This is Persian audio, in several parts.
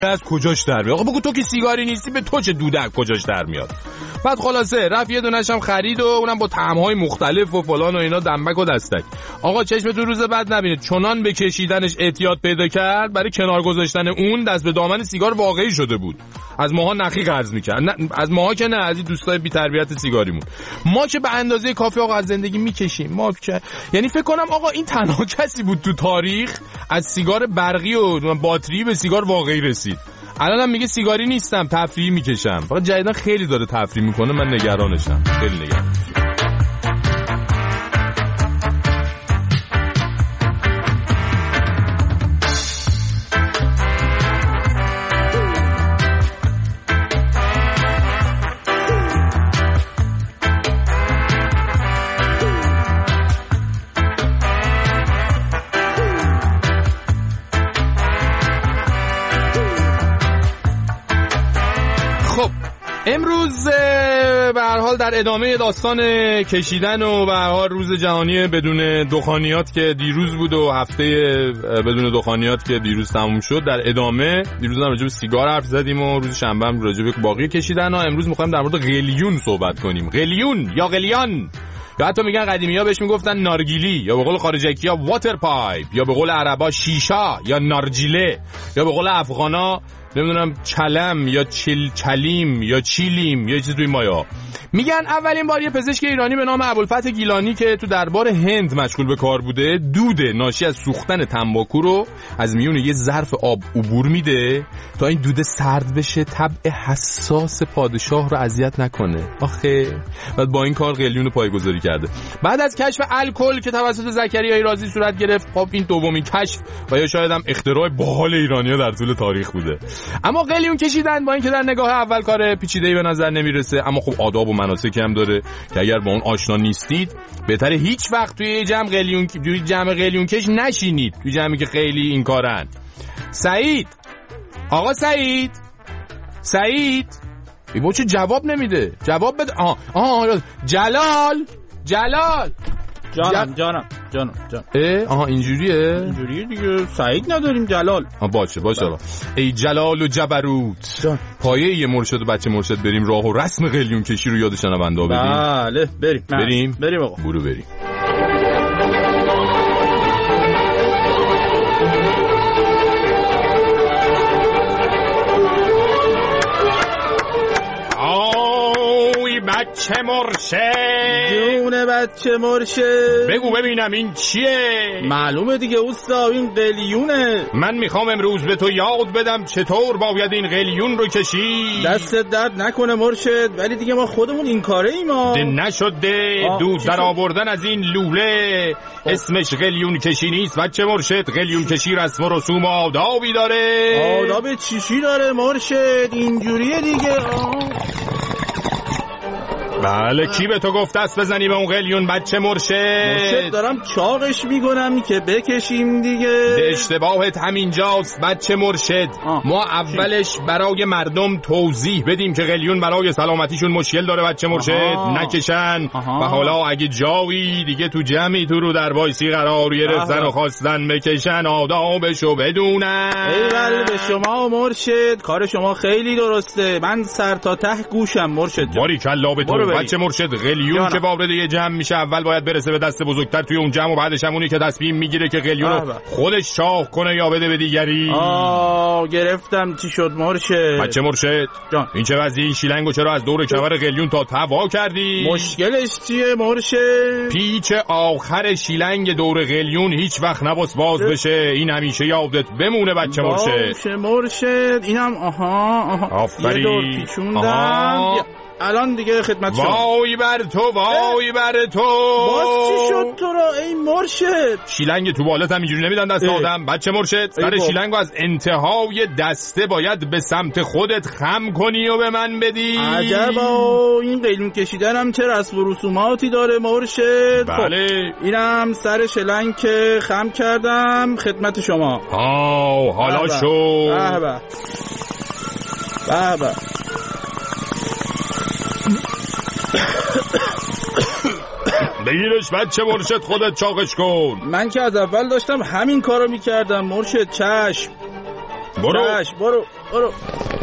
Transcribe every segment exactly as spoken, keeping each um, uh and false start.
از کجاش در میاد؟ آقا بگو تو که سیگاری نیستی به تو چه دوده از کجاش در میاد؟ بعد خلاصه رفت یه دونش هم خرید و اونم با طعم‌های مختلف و فلان و اینا، دنبک و دستک. آقا چشمتون روز بعد نبینه، چنان به کشیدنش اعتیاد پیدا کرد برای کنار گذاشتن اون دست به دامن سیگار واقعی شده بود. از ماها نخی قرض می‌کرد، نه از ماها که نه، از این دوستای بی تربیت سیگاریمون. ما که به اندازه کافی آقا از زندگی میکشیم. ما که یعنی فکر کنم آقا این تنها کسی بود تو تاریخ از سیگار برقی و باتری به سیگار واقعی رسید. الانم میگه سیگاری نیستم، تفریحی میکشم. فقط جدیدا خیلی داره تفریح میکنه، من نگرانشم، خیلی نگرانم. امروز به هر حال در ادامه داستان کشیدن و به هر حال روز جهانی بدون دخانیات که دیروز بود و هفته بدون دخانیات که دیروز تموم شد، در ادامه دیروز هم راجع به سیگار حرف زدیم و روز شنبه هم راجع به باقی کشیدن و امروز می‌خوایم در مورد قلیون صحبت کنیم. قلیون یا قلیان، یا حتی میگن قدیمی‌ها بهش میگفتن نارگیلی، یا به قول خارجکی‌ها واتر پایپ، یا به قول عربا شیشا یا نارجیله، یا به قول افغانا نمیدونم چلم یا چل چلیم یا چیلیم یا چیز توی مایا. میگن اولین بار یه پزشک ایرانی به نام ابوالفتح گیلانی که تو دربار هند مشغول به کار بوده، دود ناشی از سوختن تنباکو رو از میون یه ظرف آب عبور میده تا این دود سرد بشه، طبع حساس پادشاه رو اذیت نکنه. آخه بعد با این کار قلیون رو پایه‌گذاری کرده. بعد از کشف الکل که توسط زکریای رازی صورت گرفت، خب این دومین کشف و یا شاید هم اختراع باحال ایرانی‌ها در طول تاریخ بوده. اما قلیون کشیدن با اینکه در نگاه اول کار پیچیده‌ای به نظر نمیرسه، اما خب آداب و مناسکی هم داره که اگر با اون آشنا نیستید بهتره هیچ وقت توی جمع قلیون توی جمع قلیون کش نشینید، توی جمعی که خیلی این کارن. سعید، آقا سعید، سعید ای بابا چه جواب نمیده؟ جواب بده. آها آها جلال، جلال جانم جل... جانم جانم جانم اه آها اینجوریه اینجوریه دیگه. سعید نداریم، جلال. آ باشه باشه آقا. ای جلال و جبروت جان. پایه یه مرشد و بچه مرشد بریم راه و رسم قلیون کشی رو یاد شنونده ها بدیم. بله بریم بریم بریم آقا، برو بریم. بچه مرشد، جون بچه مرشد، بگو ببینم این چیه؟ معلومه دیگه اوستا، این قلیونه. من میخوام امروز به تو یاد بدم چطور باید این قلیون رو کشید. دستت درد نکنه مرشد، ولی دیگه ما خودمون این کاره ایم. ما ده نشده دود در آوردن از این لوله. آه. اسمش قلیون کشی نیست بچه مرشد، قلیون کشی رسم و رسوم و آدابی داره. آداب چیشی داره مرشد؟ اینجوریه دیگه. آه. بله کی به تو گفت دست بزنی به اون قلیون بچه مرشد؟ مرشد دارم چاقش میکنم که بکشیم دیگه. اشتباهت همینجاست بچه مرشد. آه. ما اولش برای مردم توضیح بدیم که قلیون برای سلامتیشون مشکل داره بچه مرشد. آه. نکشن. آه. و حالا اگه جایی دیگه تو جمعی تو رو در وایسی قرار گرفتن و خواستن بکشن آدابشو بدونن. ایول به شما مرشد، کار شما خیلی درسته. من سر تا ته گوشم مرشد. باری کلا به تو بچه مرشد. قلیون که وارد یه جمع میشه اول باید برسه به دست بزرگتر توی اون جمع و بعدش همونی که تصمیم میگیره که قلیون رو خودش چاق کنه یا بده به دیگری. آه گرفتم چی شد مرشد. بچه مرشد جان. این چه وضعی؟ این شیلنگو چرا از دور کمر قلیون تا توا کردی؟ مشکلش چیه مرشد؟ پیچ آخر شیلنگ دور قلیون هیچ وقت نباس باز بشه. این همیشه یادت بمونه بچه مرشد. باشه مرشد. اینم آها آها آفرین. یه دور پیچوندم. الان دیگه خدمت شما. وای بر تو، وای بر تو. باز چی شد تو را ای مرشد؟ شیلنگ تو بالات هم اینجوری نمیدن دست آدم بچه مرشد. سر شیلنگو از انتهای دسته باید به سمت خودت خم کنی و به من بدی. عجبا، این قلیون کشیدنم چه رسم و رسوماتی داره مرشد. بله خب. اینم سر شیلنگ که خم کردم خدمت شما. آه حالا شو. به به به به. بگیرش بچه مرشد، خودت چاقش کن. من که از اول داشتم همین کارو میکردم مرشد. چشم برو چشم برو. برو.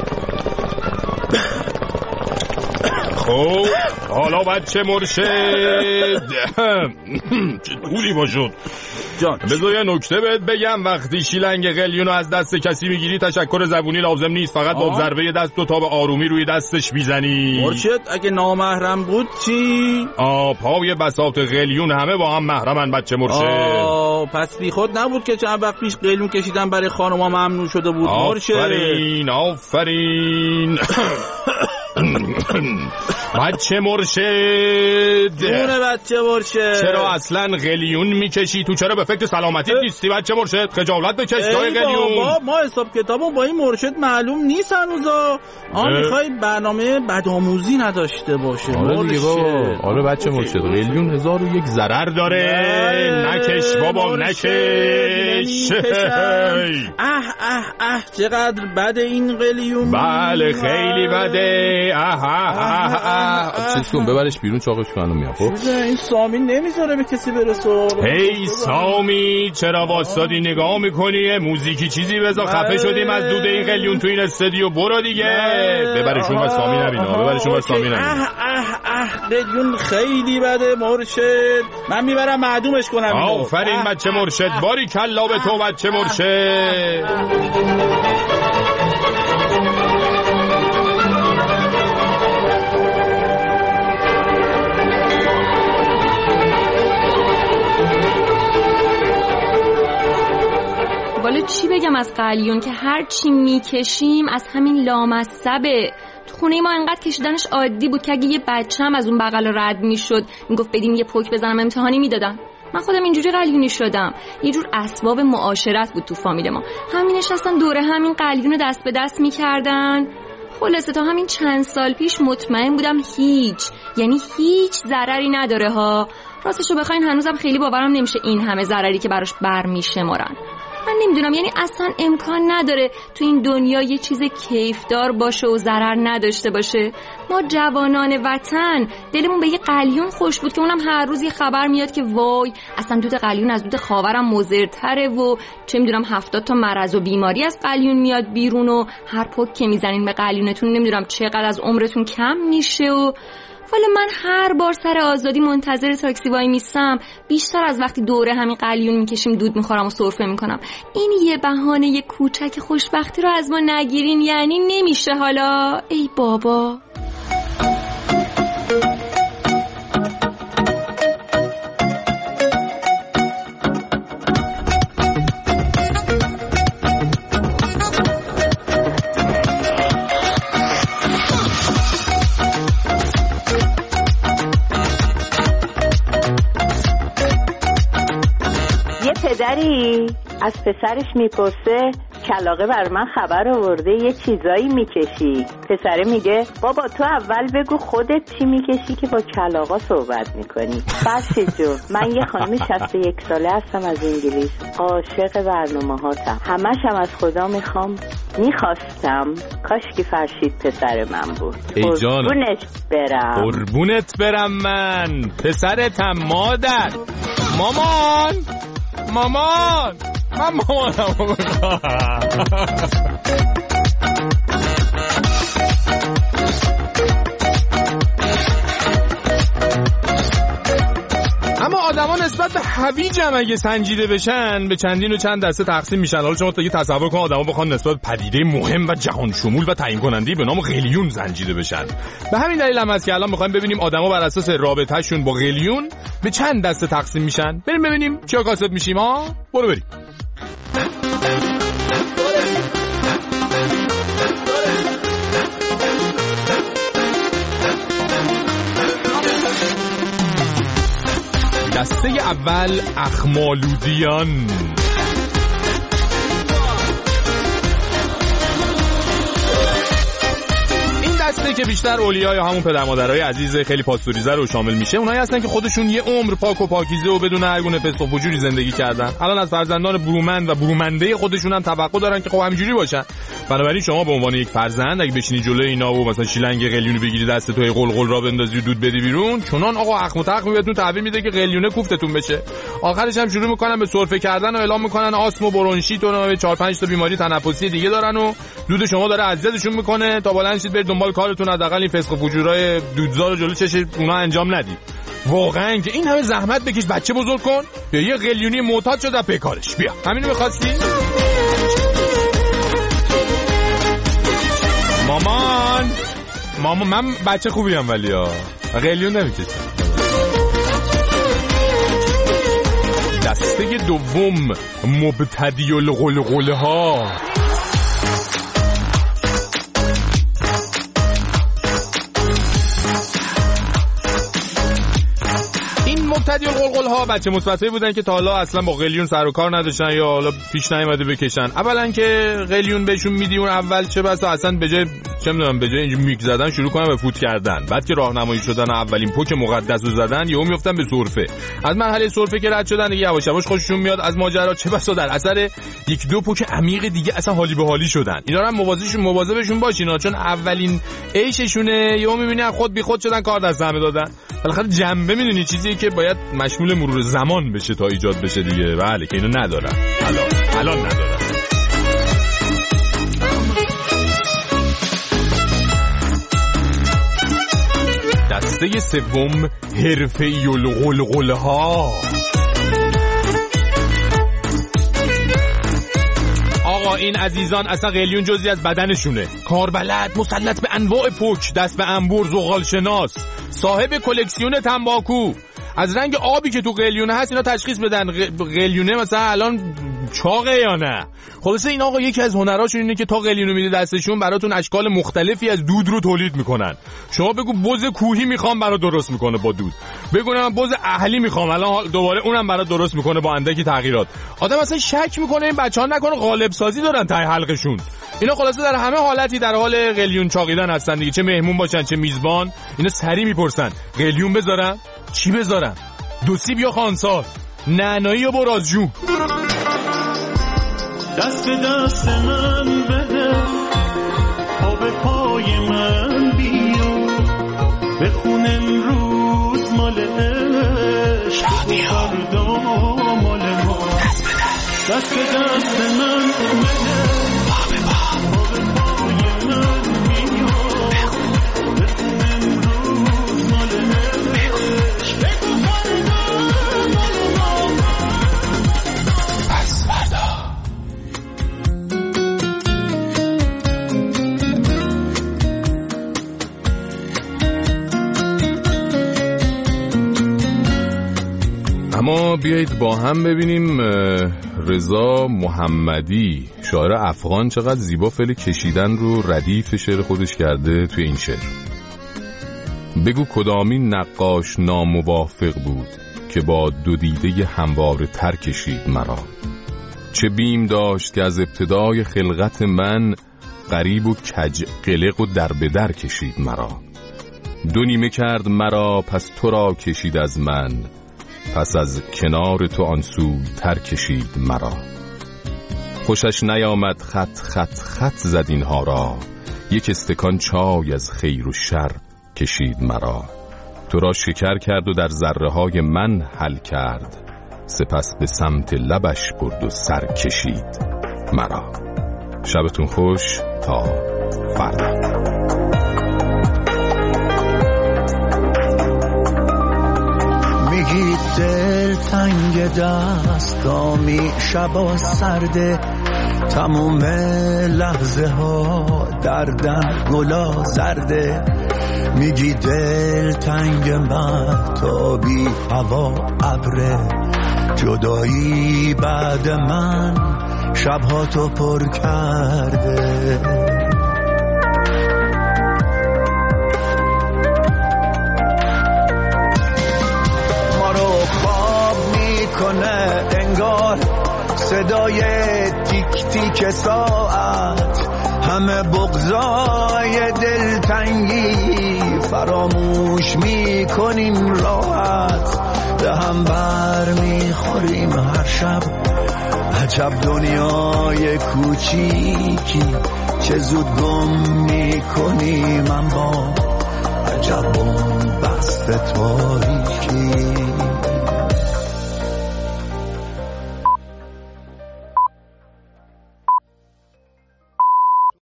خب حالا بچه مرشد چه طولی باشد جان. بذار یه نکته بهت بگم، وقتی شیلنگ قلیونو از دست کسی میگیری تشکر زبونی لازم نیست، فقط با ضربه دست دو تا به آرومی روی دستش میزنی. مرشد اگه نامحرم بود چی؟ آ پای بساط قلیون همه با هم محرمن بچه مرشد. آه پس بی خود نبود که چند وقت پیش قلیون کشیدن برای خانوما ممنوع شده بود. مرشد آفرین آفرین بچه مرشد. جونه بچه مرشد. چرا اصلا قلیون میکشی تو؟ چرا به فکر سلامتی نیستی بچه مرشد؟ خجالت بکش جای قلیون. بابا ما حساب کتابمون با این مرشد معلوم نیست هنوزا. آن میخوای برنامه بدآموزی نداشته باشه. آره دیگه بابا. آره بچه مرشد قلیون هزار و یک ضرر داره. نکش بابا نکش. اه اه اه چقدر بده این قلیون. بله خیلی بده. اه اه اه اه چیز کن ببرش بیرون چاقش کنم میام. خب این سامی نمیذاره به کسی برسه. هی سامی چرا واسادی نگاه میکنی؟ موزیکی چیزی بذار. خفه شدیم از دود این قلیون تو این استودیو. برو دیگه ببرشون و سامی نبینه. ببرشون و سامی نبینه. اه اه اه قلیون خیلی بده مرشد. من میبرم معدومش کنم. آفرین بچه مرشد. باری کلا به تو بچه مرشد. والا چی بگم از قلیون که هر چی میکشیم از همین لامصبه. تو خونه ما انقدر کشیدنش عادی بود که اگه یه بچه هم از اون بغل رد میشد میگفت بدیم یه پک بزنم امتحانی میدادن. من خودم اینجوری قلیونی شدم. یه جور اسباب معاشرت بود تو فامیل ما. همین نشستن دوره همین قلیون دست به دست میکردن. خلاصه تا همین چند سال پیش مطمئن بودم هیچ یعنی هیچ ضرری نداره ها. راستشو بخواین هنوزم خیلی باورم نمیشه این همه ضرری که براش برمیشمارن. من نمیدونم یعنی اصلا امکان نداره تو این دنیا یه چیز کیفدار باشه و ضرر نداشته باشه. ما جوانان وطن دلمون به یه قلیون خوش بود که اونم هر روز یه خبر میاد که وای اصلا دود قلیون از دود خاورم مضرتره و چه میدونم هفتاد تا مرض و بیماری از قلیون میاد بیرون و هر پک که میزنین به قلیونتون نمیدونم چقدر از عمرتون کم میشه. و والا من هر بار سر آزادی منتظر تاکسی وای میستم بیشتر از وقتی دوره همین قلیون میکشیم دود میخورم و سرفه میکنم. این یه بهانه یه کوچک خوشبختی رو از ما نگیرین یعنی نمیشه حالا. ای بابا پدری از پسرش میپرسه کلاغه بر من خبر آورده یه چیزایی میکشی. پسره میگه بابا تو اول بگو خودت چی میکشی که با کلاغا صحبت میکنی. فرشید جون من یه خانم شصت و یک ساله هستم از انگلیس. عاشق برنامه هاتم. همش هم از خدا میخوام میخواستم کاش که فرشید پسر من بود. قربونت برم. قربونت برم من پسرتم مادر. مامان مامان من مامانم اما آدما نسبت به هویج هم اگه سنجیده بشن به چندین و چند دسته تقسیم میشن. حالا شما دیگه تصور کن آدما بخوان نسبت به پدیده مهم و جهان شمول و تعیین کننده به نام قلیون سنجیده بشن. به همین دلیل هم هست که الان میخوایم ببینیم آدما بر اساس رابطه‌شون با قلیون به چند دسته تقسیم میشن. بریم ببینیم چیا کاسب میشیم ها. برو بریم. دسته اول اخمالودیان. این دسته که بیشتر اولیاء یا همون پدر مادرای عزیز خیلی پاستوریزه رو شامل میشه. اونایی هستن که خودشون یه عمر پاک و پاکیزه و بدون هر گونه فسق و فجوری زندگی کردن. الان از فرزندان برومند و برومنده خودشون هم توقع دارن که خب همینجوری باشن. بنابراین شما به عنوان یک فرزند اگه بشینی جلوی اینا و مثلا شیلنگ قلیونی بگیری دست توی قلقل را بندازی و دود بدی بیرون، چنان آقا اخ متق بهتون تحویل میده که قلیونه کوفتتون بشه. آخرش هم شروع میکنن به سرفه کردن و اعلام میکنن آسم و برونشیت و چهار پنج تا بیماری تنفسی دیگه دارن و دود شما داره اذیتشون میکنه تا بلند شید برید دنبال کارتون، حداقل این فسق و فجورای دودزار رو جلو چش اونا انجام ندید. واقعا که این همه زحمت بکش بچه بزرگ کن یا یه قلیونی معتاد شده پیکارش. بیا همینو می‌خواستی؟ مامان مامان من بچه خوبیم ولی ها قلیون نمیکشم. دسته دوم مبتدی القلقله ها. مبتدی القلقل ها بچه مثبتایی بودن که تا حالا اصلا با قلیون سر و کار نداشتن یا حالا پیش نیومده بکشن. اولا که قلیون بهشون میدی اون اول چه بسا اصلا به جای چه میدونم به جای اینجوری میک زدن شروع کنن به فوت کردن، بعد که راهنمایی شدن و اولین پوک مقدس رو زدن یهو میافتن به سرفه. از مرحله سرفه که رد شدن دیگه یواش یواش خوششون میاد از ماجرا، چه بسا در اثر یک دو پوک عمیق دیگه اصلا حالی به حالی شدن. اینا رو هم مواظبشون مواظبشون باشین چون اولین عیششونه یهو میبینی خود بی خود شدن کار دست همه دادن. بالاخره جنبه میدونی چیزی که باید مشمول مرور زمان بشه تا ایجاد بشه دیگه. بله که اینو ندارن الان الان ندارن. دسته سوم حرفه‌ای القلقله ها. آقا این عزیزان اصلا قلیون جزئی از بدنشونه، کاربلد، مسلط به انواع پوک، دست به انبور، زغال شناس، صاحب کلکسیون تنباکو. از رنگ آبی که تو قلیونه هست اینا تشخیص بدن قلیونه مثلا الان چاقه یا نه. خلاصه این آقا یکی از هنراشون اینه که تا قلیونو میده دستشون براتون اشکال مختلفی از دود رو تولید میکنن. شما بگو بز کوهی میخوام برات درست میکنه با دود، بگو من بز اهلی میخوام الان دوباره اونم برات درست میکنه با اندکی تغییرات. آدم اصلا شک میکنه این بچه‌ها نکنه غالب سازی دارن ته حلقشون. اینا خلاصه در همه حالتی در حال قلیون چاقیدن هستن دیگه، چه مهمون باشن چه میزبان. اینا سری میپرسن قلیون بذارم چی بذارم، دو سیب یا خانسار، نعنایی یا برازجو. دست به دست من بده، پا به پای من بیا، بخون امروز مال عشق فردا مال ما. دست به دست من بده، پا به پای من بیا، بخون امروز مال عشق فردا مال ما. پس فردا اما بیایید با هم ببینیم رضا محمدی شاعر افغان چقدر زیبا فعل کشیدن رو ردیف شعر خودش کرده توی این شعر. بگو کدامین نقاش ناموافق بود که با دو دیده همواره تر کشید مرا. چه بیم داشت که از ابتدای خلقت من غریب و کج قلق و در به در کشید مرا. دو نیمه کرد مرا پس تو را کشید از من، پس از کنار تو آن سوی تر کشید مرا. خوشش نیامد خط خط خط زد اینها را، یک استکان چای از خیر و شر کشید مرا. تو را شکر کرد و در ذره های من حل کرد، سپس به سمت لبش برد و سر کشید مرا. شبتون خوش تا فردا. میگی دل تنگ دستامی، شبا سرده تموم لحظه ها دردن گلا زرده. میگی دل تنگ مهتابی هوا ابره، جدایی بعد من شبها تو پر کرده. کنه انگار صدای تیک تیک ساعت، همه بغضای دلتنگی فراموش میکنیم راحت. به هم بر میخوریم هر شب، عجب دنیای کوچیکی، که زود گم میکنی من با عجب بست تاریکی.